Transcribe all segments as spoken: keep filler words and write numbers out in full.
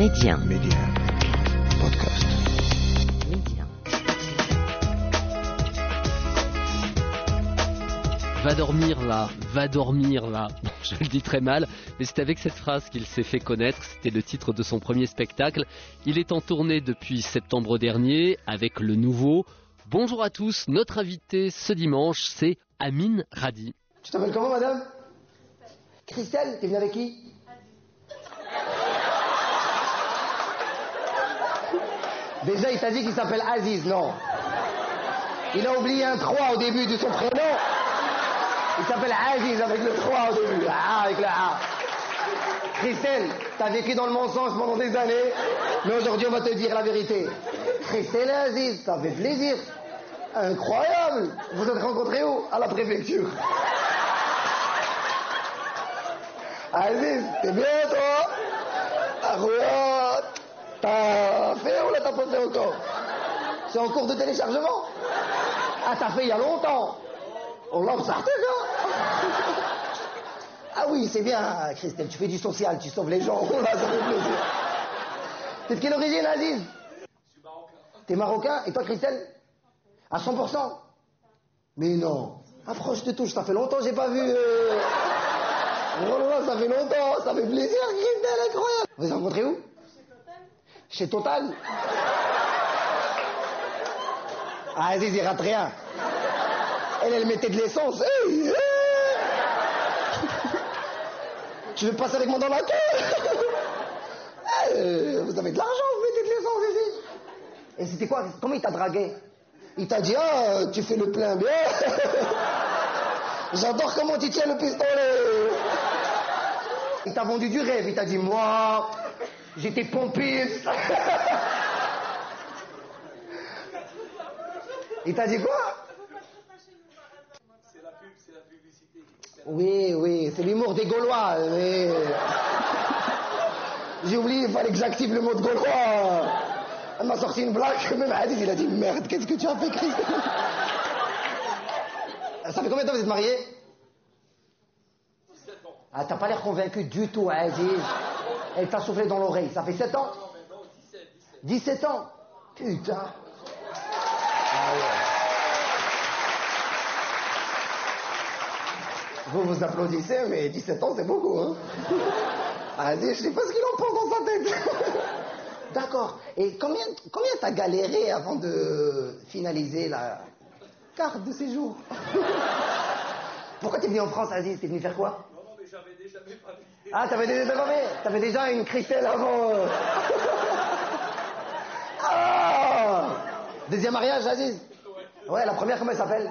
Média. Média. Podcast. Média. Va dormir là, va dormir là. Bon, je le dis très mal, mais c'est avec cette phrase qu'il s'est fait connaître. C'était le titre de son premier spectacle. Il est en tournée depuis septembre dernier avec le nouveau. Bonjour à tous, notre invité ce dimanche, c'est Amine Radi. Tu t'appelles comment, madame? Christelle, t'es venue avec qui? Déjà, il t'a dit qu'il s'appelle Aziz, non? Il a oublié un trois au début de son prénom. Il s'appelle Aziz avec le trois au début. Ah, avec le A. Christelle, t'as vécu dans le mensonge pendant des années, mais aujourd'hui, on va te dire la vérité. Christelle et Aziz, ça fait plaisir. Incroyable. Vous êtes rencontrés où? À la préfecture. Aziz, t'es bien, toi? Ah, regarde. T'as fait ou là t'as pas fait encore? C'est en cours de téléchargement? Ah, t'as fait il y a longtemps? On l'a sorti, là? Ah oui, c'est bien, Christelle, tu fais du social, tu sauves les gens. Là, ça fait plaisir. T'es de quelle origine, Aziz? Je suis marocain. T'es marocain? Et toi, Christelle? À cent pour cent? Mais non. Approche, je te touche, ça fait longtemps que j'ai pas vu... Euh... Oh là là, ça fait longtemps, ça fait plaisir, Christelle, incroyable. Vous vous rencontrez où? Chez Total. Ah, Aziz, il rate rien. Elle, elle mettait de l'essence. Hey, hey. Tu veux passer avec moi dans la queue? euh, Vous avez de l'argent, vous mettez de l'essence ici. Et c'était quoi? Comment il t'a dragué? Il t'a dit, ah, tu fais le plein bien. J'adore comment tu tiens le pistolet. Il t'a vendu du rêve. Il t'a dit, moi, j'étais pompiste. Il t'a dit quoi? C'est la pub, c'est la publicité. Oui, oui, c'est l'humour des Gaulois. Mais... J'ai oublié, il fallait que j'active le mot de Gaulois. Elle m'a sorti une blague, même Hadith, il a dit merde, qu'est-ce que tu as fait, Christ? Ça fait combien de temps que vous êtes mariés? dix-sept ans. Ah, t'as pas l'air convaincu du tout, Aziz. Elle t'a soufflé dans l'oreille. Ça fait sept ans? Non, mais non, dix-sept, dix-sept. dix-sept ans? Putain. Ah ouais. Vous vous applaudissez, mais dix-sept ans, c'est beaucoup, hein? Aziz, je sais pas ce qu'il en pense dans sa tête. D'accord. Et combien, combien t'as galéré avant de finaliser la carte de séjour? Pourquoi t'es venu en France, Aziz? T'es venu faire quoi? Non, non, mais j'avais déjà mes papiers. Ah, t'avais déjà, t'avais déjà une Christelle avant. Euh... Ah, deuxième mariage, Aziz? Ouais. Ouais, la première, comment elle s'appelle?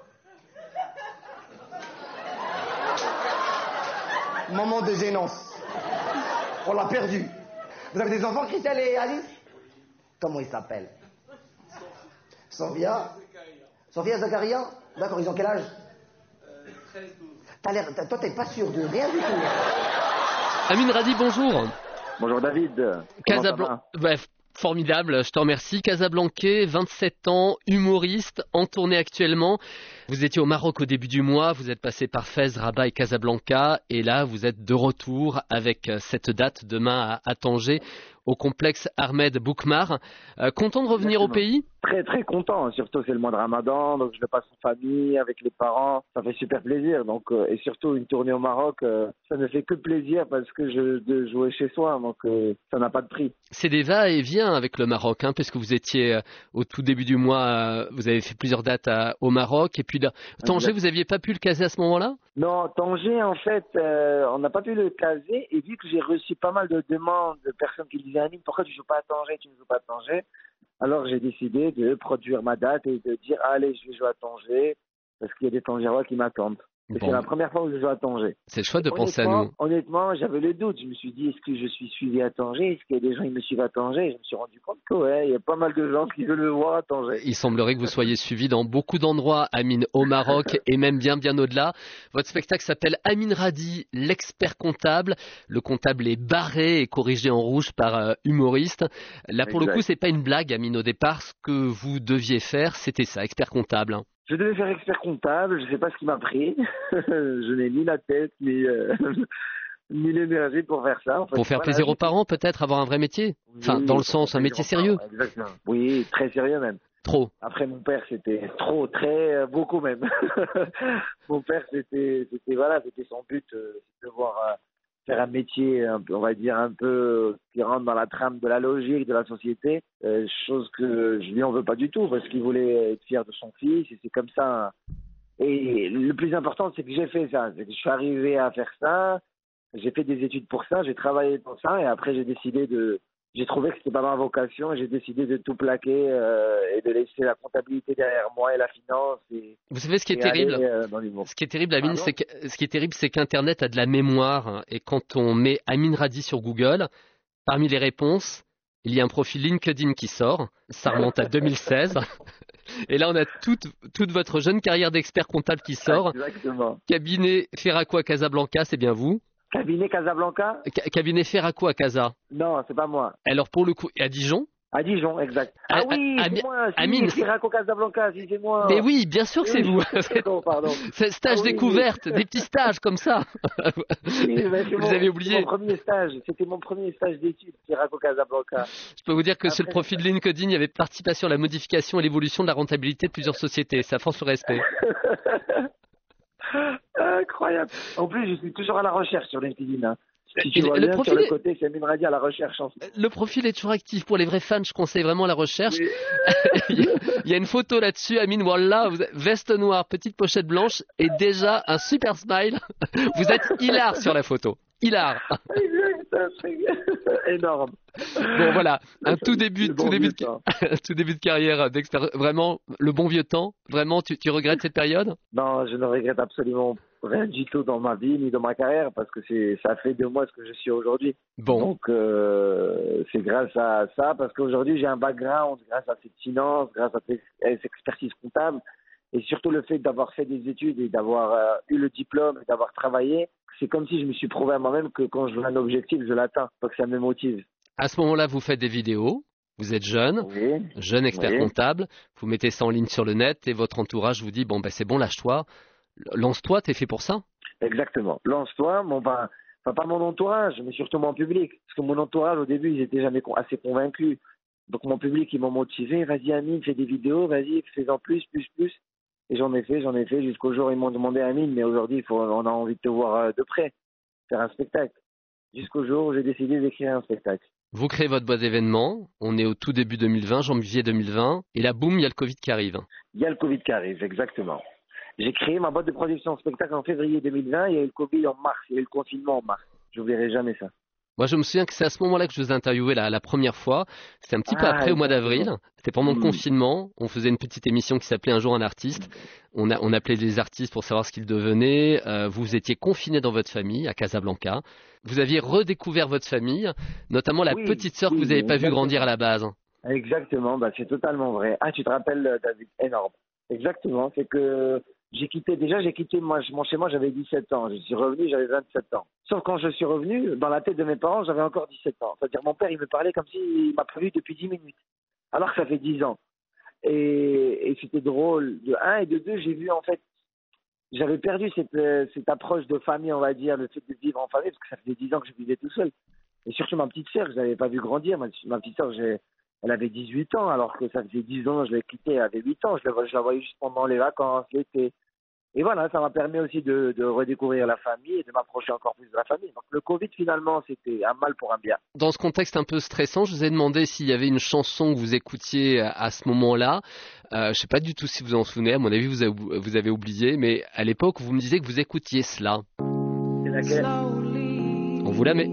Moment de gênance. On l'a perdu. Vous avez des enfants, Christelle et Aziz? Comment ils s'appellent? Sophia. Sophia, Zakaria. D'accord, ils ont quel âge? Euh, treize, douze. T'as l'air, toi, t'es pas sûr de rien du tout. Amine Radi, bonjour. Bonjour David. Casablanca. Bref, formidable, je te remercie. Casablancais, vingt-sept ans, humoriste, en tournée actuellement. Vous étiez au Maroc au début du mois, vous êtes passé par Fès, Rabat et Casablanca, et là vous êtes de retour avec cette date demain à, à Tanger, au complexe Ahmed Boukmar. Euh, content de revenir Exactement. Au pays? Très très content, surtout c'est le mois de Ramadan, donc je le passe en famille, avec les parents, ça fait super plaisir. Donc, euh, et surtout une tournée au Maroc, euh, ça ne fait que plaisir parce que je de jouer chez soi, donc euh, ça n'a pas de prix. C'est des va-et-vient avec le Maroc, hein, puisque vous étiez euh, au tout début du mois, euh, vous avez fait plusieurs dates à, au Maroc, et puis là, Tanger, Exact. vous n'aviez pas pu le caser à ce moment-là? Non, Tanger en fait, euh, on n'a pas pu le caser, et vu que j'ai reçu pas mal de demandes de personnes qui disaient Amine, pourquoi tu joues pas à Tanger, tu ne joues pas à Tanger? Alors j'ai décidé de produire ma date et de dire allez, je vais jouer à Tanger parce qu'il y a des Tangérois qui m'attendent. Et Bon. C'est la première fois que je joue à Tanger. C'est le choix de Honnêtement, penser à nous. honnêtement, j'avais le doute. Je me suis dit, est-ce que je suis suivi à Tanger? Est-ce qu'il y a des gens qui me suivent à Tanger? Et je me suis rendu compte que ouais, il y a pas mal de gens qui veulent me voir à Tanger. Il semblerait que vous soyez suivi dans beaucoup d'endroits, Amine, au Maroc et même bien bien au-delà. Votre spectacle s'appelle Amine Radi, l'expert comptable. Le comptable est barré et corrigé en rouge par euh, humoriste. Là, pour Exact. le coup, c'est pas une blague, Amine, au départ. Ce que vous deviez faire, c'était ça, expert comptable. Hein. Je devais faire expert comptable, je sais pas ce qui m'a pris. Je n'ai ni la tête, ni, euh, ni l'énergie pour faire ça. En fait. Pour faire Voilà, plaisir aux j'ai- parents, peut-être, avoir un vrai métier. Enfin, Oui, dans le pour sens, faire un plaisir métier aux sérieux. parents, Exactement. Oui, très sérieux même. Trop. Après, mon père, c'était trop, très, euh, beaucoup même. Mon père, c'était, c'était, voilà, c'était son but, euh, de voir euh, faire un métier, un peu, on va dire, un peu euh, qui rentre dans la trame de la logique de la société, euh, chose que je lui en veux pas du tout, parce qu'il voulait être fier de son fils, et c'est comme ça. Hein. Et le plus important, c'est que j'ai fait ça, c'est que je suis arrivé à faire ça, j'ai fait des études pour ça, j'ai travaillé dans ça, et après, j'ai décidé de j'ai trouvé que c'était pas ma vocation et j'ai décidé de tout plaquer euh, et de laisser la comptabilité derrière moi et la finance et, Vous savez ce qui est et terrible? aller euh, dans l'humour. Ce qui est terrible, Amine, Pardon c'est que, ce qui est terrible, c'est qu'Internet a de la mémoire. Hein, et quand on met Amine Radi sur Google, parmi les réponses, il y a un profil LinkedIn qui sort. Ça remonte à deux mille seize. Et là, on a toute, toute votre jeune carrière d'expert comptable qui sort. Exactement. Cabinet Ferraco à Casablanca, c'est bien vous. Cabinet Casablanca? Ca- Cabinet Ferraco à Casa. Non, c'est pas moi. Alors pour le coup, à Dijon. À Dijon, exact. À- Ah oui, à- c'est Ami- moi, si, Amine, Firaco Casablanca, si c'est moi. Mais oui, bien sûr que c'est Oui, vous. Pardon, pardon. C'est stage Ah oui, découverte, des petits stages comme ça. Oui, mais c'est Vous mon- avez c'est oublié. mon premier stage, c'était mon premier stage d'études, Firaco Casablanca. Je peux vous dire que sur le Après- profil LinkedIn, il y avait participation à la modification et l'évolution de la rentabilité de plusieurs sociétés. Ça force le respect. Incroyable. En plus, je suis toujours à la recherche sur LinkedIn. Hein. Si Et tu le- vois le bien, profil sur le est- côté, c'est Amine Radi à la recherche. En fait. Le profil est toujours actif. Pour les vrais fans, je conseille vraiment la recherche. Oui. il, y a, il y a une photo là-dessus, Amine Wallah, vous avez- veste noire, petite pochette blanche et déjà un super smile. Vous êtes hilar sur la photo. Hilar. Exact, un truc énorme. Bon voilà, un tout début, Le tout bon début, vieux de, temps. tout début de carrière d'expert. Vraiment, le bon vieux temps. Vraiment, tu, tu regrettes cette période? Non, je ne regrette absolument rien du tout dans ma vie ni dans ma carrière parce que c'est ça fait de moi ce que je suis aujourd'hui. Bon, Donc euh, c'est grâce à ça parce qu'aujourd'hui j'ai un background grâce à cette finance, grâce à cette à cette expertise comptable et surtout le fait d'avoir fait des études et d'avoir euh, eu le diplôme et d'avoir travaillé, c'est comme si je me suis prouvé à moi-même que quand je veux un objectif, je l'atteins. Donc ça me motive. à ce moment-là, vous faites des vidéos. Vous êtes jeune, Oui. jeune expert Oui. comptable. Vous mettez ça en ligne sur le net et votre entourage vous dit bon ben c'est bon, lâche-toi, lance-toi, t'es fait pour ça. Exactement. Lance-toi, mon, enfin, enfin, pas mon entourage, mais surtout mon public. Parce que mon entourage, au début, ils étaient jamais con- assez convaincus. Donc mon public, ils m'ont motivé. Vas-y, Amine, fais des vidéos, vas-y, fais-en plus, plus, plus. Et j'en ai fait, j'en ai fait, jusqu'au jour où ils m'ont demandé, Amine, mais aujourd'hui, il faut, on a envie de te voir euh, de près, faire un spectacle. Jusqu'au jour où j'ai décidé d'écrire un spectacle. Vous créez votre boîte d'événements. On est au tout début deux mille vingt, janvier deux mille vingt, et là boum, il y a le Covid qui arrive. Il y a le Covid qui arrive, exactement. J'ai créé ma boîte de production de spectacle en février deux mille vingt, il y a eu le Covid en mars, il y a eu le confinement en mars. Je n'oublierai jamais ça. Moi, je me souviens que c'est à ce moment-là que je vous ai interviewé la, la première fois. C'était un petit peu Ah, après, au mois d'avril. exactement. C'était pendant le Mm. confinement. On faisait une petite émission qui s'appelait Un jour un artiste. On, a, on appelait les artistes pour savoir ce qu'ils devenaient. Euh, vous étiez confiné dans votre famille à Casablanca. Vous aviez redécouvert votre famille, notamment la Oui, petite sœur oui, que vous n'avez pas vue exactement. grandir à la base. Exactement, bah, c'est totalement vrai. Ah, tu te rappelles, euh, David, énorme. Exactement, c'est que j'ai quitté, déjà j'ai quitté moi, mon chez moi, j'avais dix-sept ans. Je suis revenu, j'avais vingt-sept ans. Sauf quand je suis revenu, dans la tête de mes parents, j'avais encore dix-sept ans. C'est-à-dire mon père, il me parlait comme s'il m'a prévu depuis dix minutes. Alors que ça fait dix ans. Et, et c'était drôle, de un, et de deux, j'ai vu en fait, j'avais perdu cette, euh, cette approche de famille, on va dire, le fait de vivre en famille, parce que ça faisait dix ans que je vivais tout seul. Et surtout ma petite sœur, je l'avais pas vu grandir. Ma, ma petite sœur, j'ai, elle avait dix-huit ans, alors que ça faisait dix ans, je l'ai quittée, elle avait huit ans. Je la, je la voyais juste pendant les vacances, l'été. Et voilà, ça m'a permis aussi de, de redécouvrir la famille et de m'approcher encore plus de la famille. Donc le Covid, finalement, c'était un mal pour un bien. Dans ce contexte un peu stressant, je vous ai demandé s'il y avait une chanson que vous écoutiez à, à ce moment-là. Euh, je ne sais pas du tout si vous en souvenez, à mon avis vous avez, vous avez oublié, mais à l'époque vous me disiez que vous écoutiez cela. C'est laquelle? On vous la met.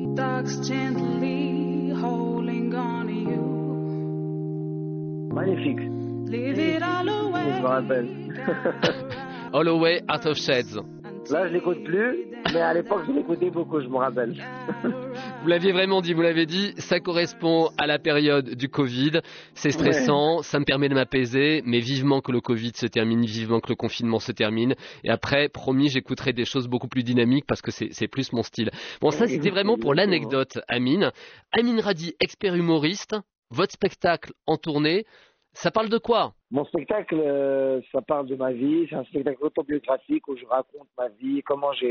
Magnifique. Je me rappelle. Holloway, Out of Shades. Là, je l'écoute plus, mais à l'époque, je l'écoutais beaucoup, je me rappelle. Vous l'aviez vraiment dit, vous l'avez dit, ça correspond à la période du Covid. C'est stressant, ouais. Ça me permet de m'apaiser, mais vivement que le Covid se termine, vivement que le confinement se termine. Et après, promis, j'écouterai des choses beaucoup plus dynamiques parce que c'est, c'est plus mon style. Bon, ça, c'était vraiment pour l'anecdote, Amine. Amine Radi, expert humoriste, votre spectacle en tournée. Ça parle de quoi? Mon spectacle, euh, ça parle de ma vie. C'est un spectacle autobiographique où je raconte ma vie, comment j'ai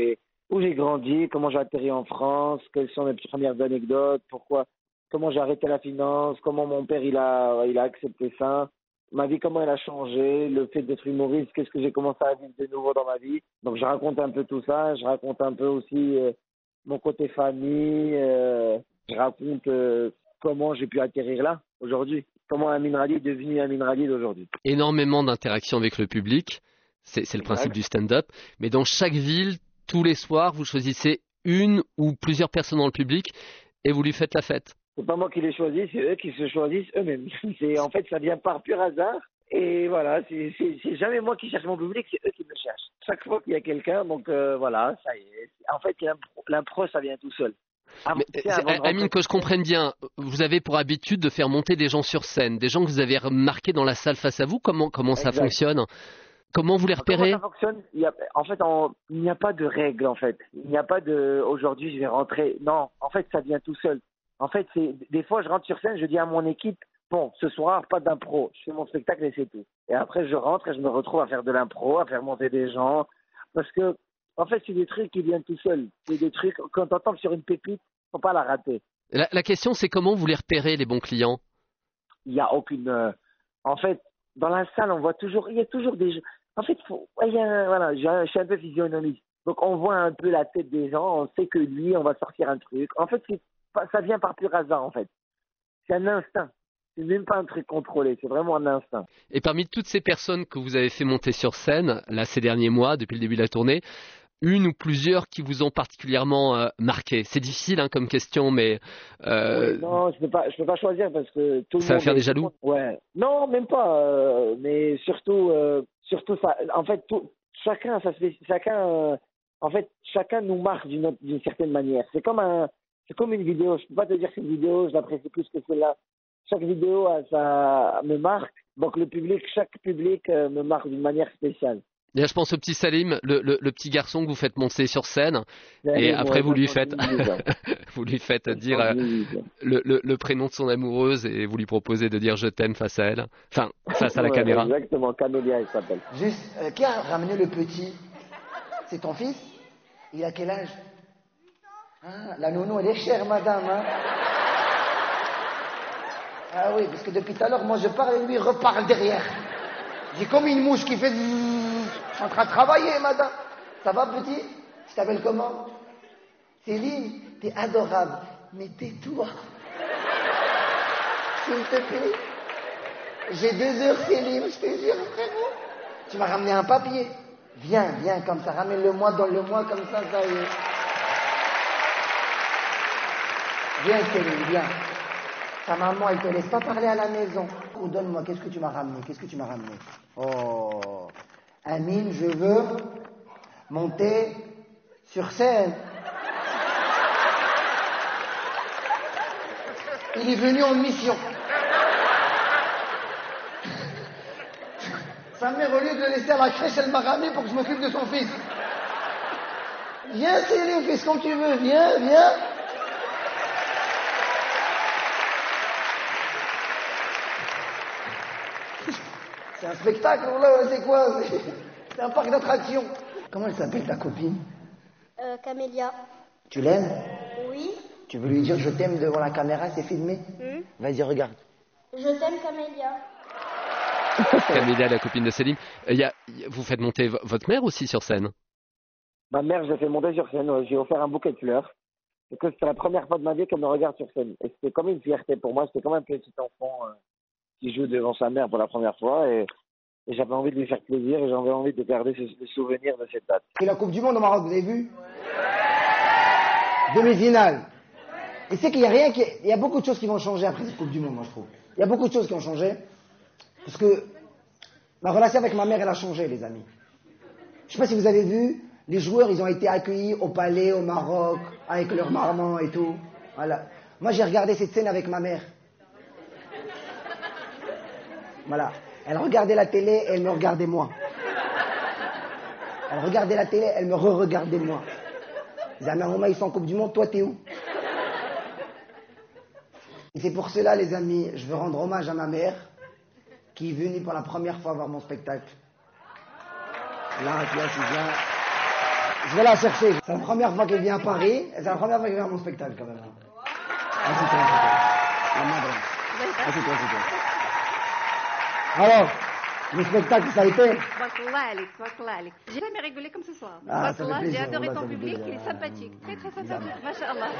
où j'ai grandi, comment j'ai atterri en France, quelles sont mes premières anecdotes, pourquoi, comment j'ai arrêté la finance, comment mon père il a, il a accepté ça, ma vie, comment elle a changé, le fait d'être humoriste, qu'est-ce que j'ai commencé à vivre de nouveau dans ma vie. Donc je raconte un peu tout ça, je raconte un peu aussi euh, mon côté famille, euh, je raconte euh, comment j'ai pu atterrir là aujourd'hui, comment Amin Radi est devenu Amin Radi d'aujourd'hui. Énormément d'interactions avec le public, c'est, c'est le principe Exact. du stand-up, mais dans chaque ville, tous les soirs, vous choisissez une ou plusieurs personnes dans le public et vous lui faites la fête. C'est pas moi qui les choisis, c'est eux qui se choisissent eux-mêmes. C'est, en fait, ça vient par pur hasard. Et voilà, c'est, c'est, c'est jamais moi qui cherche mon public, c'est eux qui me cherchent. Chaque fois qu'il y a quelqu'un, donc euh, voilà, ça y est. En fait, l'impro, l'impro ça vient tout seul. Avant, Mais, tu sais, c'est- avant de Amine, rentrer- que je comprenne bien, vous avez pour habitude de faire monter des gens sur scène, des gens que vous avez remarqués dans la salle face à vous. Comment, comment ça Exact. fonctionne? Comment vous les Comment repérez? ça fonctionne? Il y a, en fait, en- il n'y a pas de règle, en fait. Il n'y a pas de aujourd'hui, je vais rentrer. Non, en fait, ça vient tout seul. En fait, c'est des fois, je rentre sur scène, je dis à mon équipe, bon, ce soir, pas d'impro. Je fais mon spectacle et c'est tout. Et après, je rentre et je me retrouve à faire de l'impro, à faire monter des gens. Parce que, en fait, c'est des trucs qui viennent tout seuls. C'est des trucs, quand on tombe sur une pépite, faut pas la rater. La, la question, c'est comment vous les repérez, les bons clients? Il n'y a aucune. euh, En fait, dans la salle, on voit toujours. Il y a toujours des gens. En fait, faut... il y a... voilà, j'ai un- je suis un peu physionomiste. Donc, on voit un peu la tête des gens. On sait que lui, on va sortir un truc. En fait, c'est pas- ça vient par pur hasard, en fait. C'est un instinct. C'est même pas un truc contrôlé. C'est vraiment un instinct. Et parmi toutes ces personnes que vous avez fait monter sur scène, là, ces derniers mois, depuis le début de la tournée, une ou plusieurs qui vous ont particulièrement euh, marqué? C'est difficile hein, comme question, mais euh, Oui, non, je peux pas, je peux pas choisir parce que tout le ça va monde. faire est- des jaloux? Ouais. Non, même pas. euh, mais surtout, euh, surtout ça. En fait, tout, chacun, ça se fait- chacun, euh, en fait, chacun nous marque d'une autre- d'une certaine manière. C'est comme un, c'est comme une vidéo. Je peux pas te dire que une vidéo, je l'apprécie plus que celle-là. Chaque vidéo, euh, ça me marque. Donc le public, chaque public euh, me marque d'une manière spéciale. Et là, je pense au petit Salim, le, le- le petit garçon que vous faites monter sur scène, et Moi, après vous lui ça, faites, ça, ça, ça, vous lui faites ça, dire ça, euh, ça, ça. le, le- le prénom de son amoureuse et vous lui proposez de dire je t'aime face à elle, enfin face à la Ouais, caméra. Exactement, Camélia, il s'appelle. Juste, euh, qui a ramené le petit? C'est ton fils? Il a quel âge? Ah, la nounou, elle est chère, madame. Hein? Ah oui, parce que depuis tout à l'heure, moi je parle et lui il reparle derrière. J'ai comme une mouche qui fait... Je suis en train de travailler, madame. Ça va, petit? Tu t'appelles comment? Céline, t'es adorable. Mais tais-toi. S'il te plaît. J'ai deux heures, Céline, je te jure, frérot. Tu m'as ramené un papier. Viens, viens, comme ça, ramène-le-moi, donne-le-moi, comme ça, ça y est. Viens, Céline, viens. Ta maman, elle te laisse pas parler à la maison. Oh, donne-moi, qu'est-ce que tu m'as ramené? Qu'est-ce que tu m'as ramené? Oh, Amine, je veux monter sur scène. Il est venu en mission. Sa mère, au lieu de le laisser à la crèche, elle m'a ramené pour que je m'occupe de son fils. Viens, Céline, fais ce que tu veux. Viens, viens. C'est un spectacle, là, c'est quoi? C'est- C'est un parc d'attractions. Comment elle s'appelle, ta copine? Euh, Camélia. Tu l'aimes? Oui. Tu veux lui dire je t'aime devant la caméra, c'est filmé? Hmm. Vas-y, regarde. Je t'aime, Camélia. Camélia, la copine de Céline. Euh, y a- y a- vous faites monter v- votre mère aussi sur scène? Ma mère, je l'ai fait monter sur scène. ouais. J'ai offert un bouquet de fleurs. Et que c'était la première fois de ma vie qu'elle me regarde sur scène. Et c'était comme une fierté pour moi. C'était comme un petit enfant euh, qui joue devant sa mère pour la première fois. Et, et j'avais envie de lui faire plaisir et j'avais envie de garder ce, le souvenir de cette date. C'est la Coupe du Monde au Maroc, vous avez vu? Demi-finale. Et c'est qu'il y a rien qui... Il y a beaucoup de choses qui vont changer après cette Coupe du Monde, moi, je trouve. Il y a beaucoup de choses qui ont changé. Parce que ma relation avec ma mère, elle a changé, les amis. Je sais pas si vous avez vu, les joueurs, ils ont été accueillis au palais, au Maroc, avec leur maman et tout. Voilà. Moi, j'ai regardé cette scène avec ma mère. Voilà. Elle regardait la télé et elle me regardait moi. Elle regardait la télé, elle me re-regardait moi. Ils disaient, mais maman, ils sont en Coupe du Monde, toi, t'es où? Et c'est pour cela, les amis, je veux rendre hommage à ma mère, qui est venue pour la première fois voir mon spectacle. Là, tu vois, je viens, Je vais la chercher. C'est la première fois qu'elle vient à Paris et c'est la première fois qu'elle vient à mon spectacle quand même. Assieds-toi, assieds-toi. La main droite. Assieds-toi, assieds-toi. Alors, le spectacle, ça a été? Tabakallah Alex, tabakallah Alex. J'ai jamais rigolé comme ce soir. Ah, ça fait Tabakallah, j'ai plaisir, adoré voilà, ton ça fait public, plaisir. il est sympathique, très très sympathique, masha'Allah.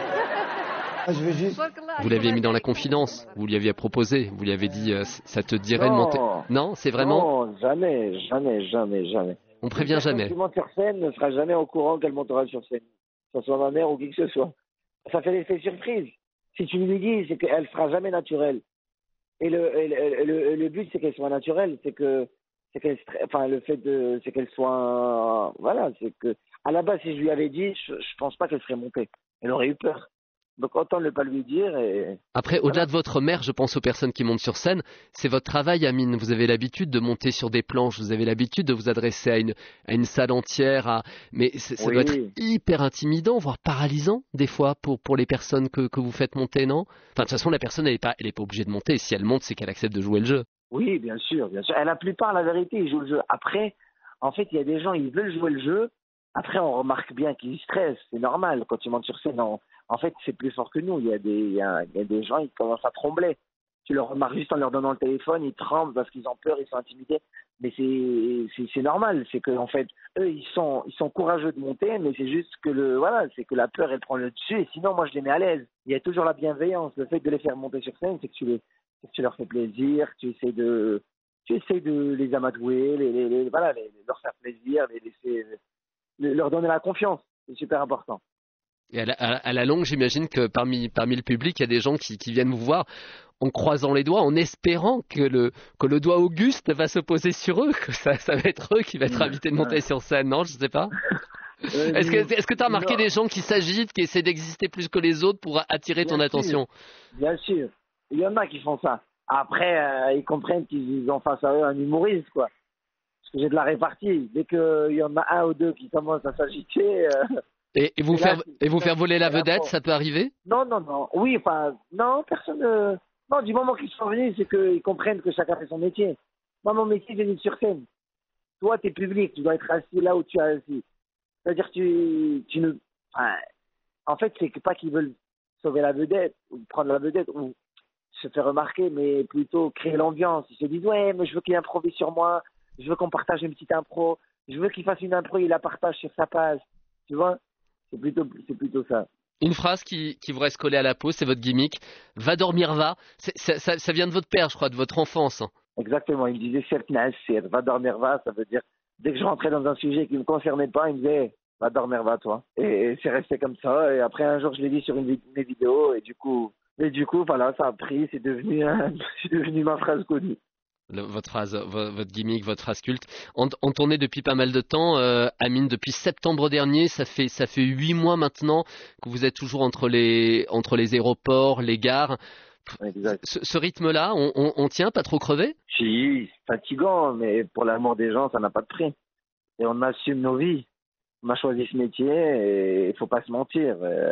Je veux juste... Tabakallah, Vous l'aviez mis dans la Alex. confidence, vous lui aviez proposé, vous lui avez dit euh, ça te dirait de monter. Non. Non, c'est vraiment. Non, jamais, jamais, jamais, jamais. On prévient Une personne jamais. qui monte sur scène ne sera jamais au courant qu'elle montera sur scène. Que ce soit ma mère ou qui que ce soit. Ça fait l'effet surprise. Si tu lui dis, c'est qu'elle sera jamais naturelle. Et le, et le, le, le but, c'est qu'elle soit naturelle. C'est que, c'est qu'elle, enfin, le fait de, c'est qu'elle soit, voilà, c'est que, à la base, si je lui avais dit, je, je pense pas qu'elle serait montée. Elle aurait eu peur. Donc, autant ne pas lui dire et, Après, au-delà de votre mère, je pense aux personnes qui montent sur scène, c'est votre travail, Amine. Vous avez l'habitude de monter sur des planches, vous avez l'habitude de vous adresser à une, à une salle entière, à... mais c'est- ça Oui. doit être hyper intimidant, voire paralysant, des fois, pour, pour les personnes que, que vous faites monter, non? Enfin, de toute façon, la personne, elle n'est pas, elle est pas obligée de monter. Si elle monte, c'est qu'elle accepte de jouer le jeu. oui, bien sûr, bien sûr. Et la plupart, la vérité, ils jouent le jeu. Après, en fait, il y a des gens, ils veulent jouer le jeu. Après, on remarque bien qu'ils stressent. C'est normal. Quand ils montent sur scène, en, en fait, c'est plus fort que nous. Il y a des, il y a, il y a des gens, ils commencent à trembler. Tu le remarques juste en leur donnant le téléphone, ils tremblent parce qu'ils ont peur, ils sont intimidés. Mais c'est, c'est, c'est normal. C'est que, en fait, eux, ils sont, ils sont courageux de monter, mais c'est juste que le, voilà, c'est que la peur, elle prend le dessus. Et sinon, moi, je les mets à l'aise. Il y a toujours la bienveillance. Le fait de les faire monter sur scène, c'est que tu les, c'est que tu leur fais plaisir, tu essaies de, tu essaies de les amadouer, les, les, les- voilà, les- leur faire plaisir, les laisser, les- leur donner la confiance. C'est super important. Et à la, à- à la longue, j'imagine que parmi, parmi le public, il y a des gens qui, qui viennent vous voir en croisant les doigts, en espérant que le, que le doigt Auguste va se poser sur eux, que ça, ça va être eux qui va être invité de monter sur scène, non? Je sais pas. Euh, Est-ce que est-ce que tu as remarqué non. des gens qui s'agitent, qui essaient d'exister plus que les autres pour attirer ton Bien attention? Bien sûr. Il y en a qui font ça. Après, euh, ils comprennent qu'ils ont face à eux un humoriste, quoi. Parce que j'ai de la répartie. Dès qu'il y en a un ou deux qui commencent à s'agiter... euh, Et, et vous C'est là faire, qui- et vous c'est faire là- voler la c'est là vedette, pour- ça peut arriver? Non, non, non. Oui, enfin, non, personne... euh, Non, du moment qu'ils sont venus, c'est qu'ils comprennent que chacun fait son métier. Moi, mon métier, c'est d'être sur scène. Toi, t'es public, tu dois être assis là où tu es assis. C'est-à-dire que tu, tu ne... enfin, en fait, c'est que pas qu'ils veulent sauver la vedette, ou prendre la vedette, ou se faire remarquer, mais plutôt créer l'ambiance. Ils se disent, ouais, mais je veux qu'il improvise sur moi, je veux qu'on partage une petite impro, je veux qu'il fasse une impro, il la partage sur sa page. Tu vois? C'est plutôt, c'est plutôt ça. Une phrase qui, qui vous reste collée à la peau, c'est votre gimmick. Va dormir, va. C'est- Ça, ça, ça vient de votre père, je crois, de votre enfance. Exactement. Il me disait, certes, Nasser, va dormir, va. Ça veut dire, dès que je rentrais dans un sujet qui ne me concernait pas, il me disait, va dormir, va, toi. Et, et c'est resté comme ça. Et après, un jour, je l'ai dit sur une de mes vidéos. Et du coup, et du coup, voilà, ça a pris. C'est devenu, un- c'est devenu ma phrase connue. Le- votre phrase, vo- votre gimmick, votre phrase culte. En, en tournée depuis pas mal de temps, euh, Amine, depuis septembre dernier, ça fait ça fait huit mois maintenant que vous êtes toujours entre les entre les aéroports, les gares. Exact. Ce, ce rythme-là, on, on, on tient, pas trop crevé? Si, c'est fatigant, mais pour l'amour des gens, ça n'a pas de prix. Et on assume nos vies. On a choisi ce métier et il faut pas se mentir. Euh,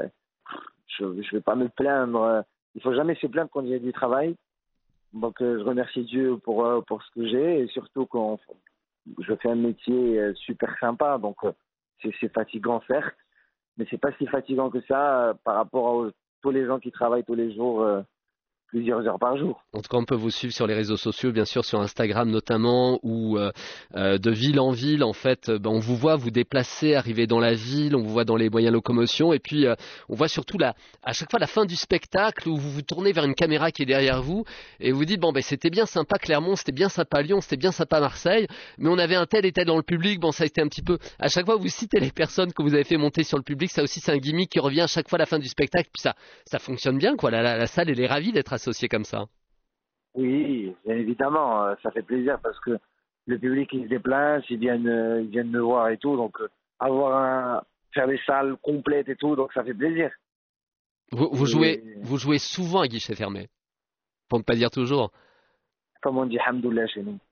Je ne vais pas me plaindre. Il faut jamais se plaindre quand il y a du travail. Donc euh, je remercie Dieu pour, euh, pour ce que j'ai et surtout quand je fais un métier euh, super sympa. Donc euh, c'est c'est fatigant certes, mais c'est pas si fatigant que ça euh, par rapport à tous les gens qui travaillent tous les jours. euh, plusieurs heures par jour. En tout cas, on peut vous suivre sur les réseaux sociaux, bien sûr sur Instagram notamment, où euh, euh, de ville en ville, en fait, euh, ben, on vous voit vous déplacer, arriver dans la ville, on vous voit dans les moyens de locomotion, et puis euh, on voit surtout la, à chaque fois la fin du spectacle où vous vous tournez vers une caméra qui est derrière vous et vous dites bon ben c'était bien sympa Clermont, c'était bien sympa Lyon, c'était bien sympa Marseille, mais on avait un tel et tel dans le public. Bon, ça a été un petit peu. À chaque fois vous citez les personnes que vous avez fait monter sur le public, ça aussi c'est un gimmick qui revient à chaque fois à la fin du spectacle, puis ça, ça fonctionne bien quoi. La, la, la salle elle est ravie d'être associée comme ça. Oui, bien évidemment, euh, ça fait plaisir parce que le public il se déplace, ils viennent, euh, ils viennent me voir et tout, donc euh, avoir un, faire des salles complètes et tout, donc ça fait plaisir. Vous, vous Et- jouez, vous jouez souvent à guichet fermé, pour ne pas dire toujours. Comme on dit, hamdoullah chez nous.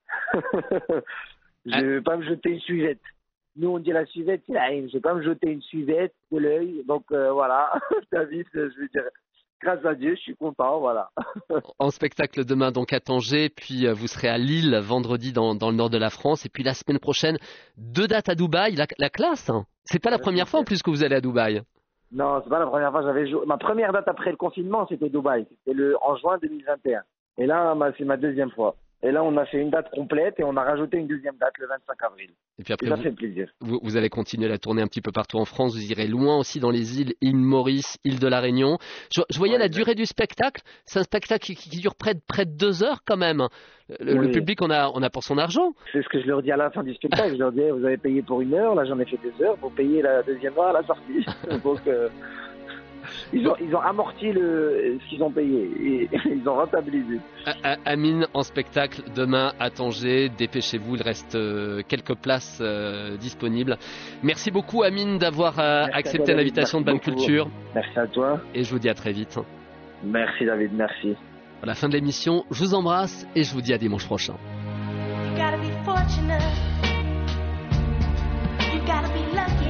Je Ah. ne vais pas me jeter une suivette. Nous on dit la suivette, c'est la haine. Je ne vais pas me jeter une suivette de l'œil, donc euh, voilà, t'as vu, je veux dire, grâce à Dieu, je suis content, voilà. En spectacle demain donc à Tanger, puis euh, vous serez à Lille vendredi dans, dans le nord de la France, et puis la semaine prochaine, deux dates à Dubaï, la, la classe, hein. C'est pas la première fois en plus que vous allez à Dubaï. Non, c'est pas la première fois que j'avais joué. Ma première date après le confinement, c'était Dubaï. C'était le en juin deux mille vingt et un. Et là, ma- c'est ma deuxième fois. Et là, on a fait une date complète et on a rajouté une deuxième date le vingt-cinq avril. Et puis après, Ça vous, fait plaisir. vous, vous allez continuer la tournée un petit peu partout en France, vous irez loin aussi dans les îles, île Maurice, île de la Réunion. Je, je voyais Ouais, la exact. durée du spectacle, c'est un spectacle qui, qui dure près de, près de deux heures quand même. Le, le Oui. public, on a, on a pour son argent. C'est ce que je leur dis à la fin du spectacle. Je leur dis, eh, vous avez payé pour une heure, là j'en ai fait deux heures, vous payez la deuxième heure à la sortie. Donc, euh, ils, ont, ils ont amorti le, ce qu'ils ont payé et ils ont rentabilisé. A- A- Amine en spectacle demain à Tanger, dépêchez-vous, il reste euh, quelques places euh, disponibles. Merci beaucoup Amine d'avoir euh, Merci à accepté toi, l'invitation de David. Bonne Merci Culture, Merci à toi. et je vous dis à très vite. Merci David, merci. À la fin de l'émission, je vous embrasse et je vous dis à dimanche prochain. You gotta be fortunate. You gotta be lucky.